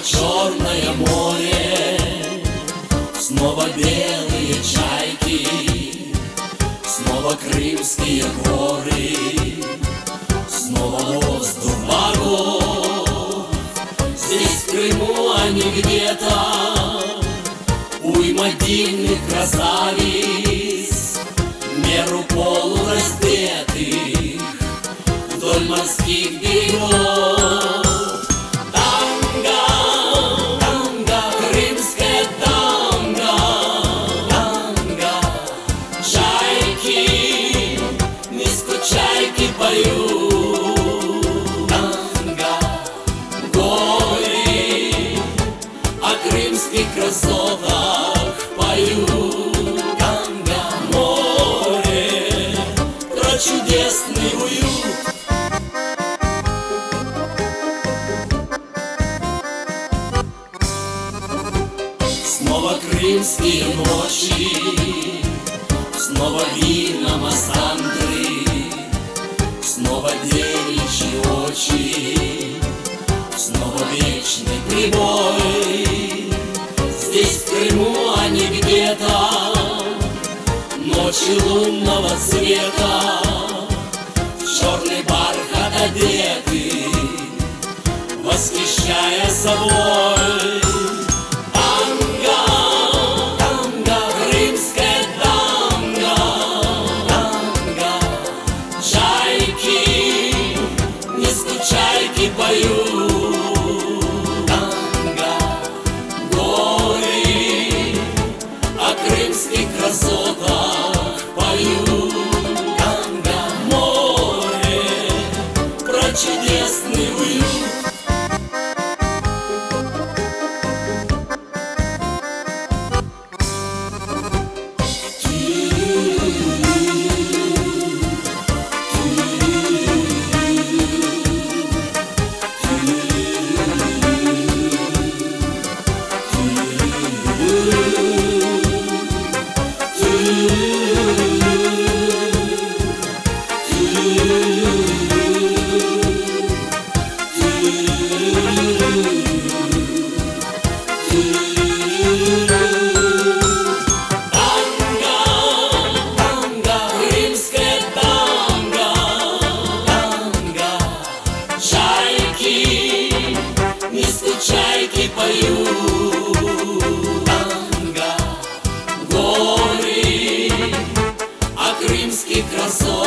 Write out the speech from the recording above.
Черное море, снова белые чайки, снова крымские горы, снова воздух богов. Здесь, в Крыму, а не где-то, уйма дивных красавиц, в меру полураздетых вдоль морских берегов. Чайки поют танго, горы о крымских красотах поют танго, море про чудесный уют. Снова крымские ночи, снова вина массандры, снова девичьи очи, снова вечный прибой. Здесь, в Крыму, а не где-то, ночи лунного цвета, в черный бархат одеты, восхищая собой. Танго, танго, крымское танго, танго, чайки, чайки поют танго, горы о крымских красотах поют танго, море про чудесный уют. Чайки поют танго, горы о крымских красотах.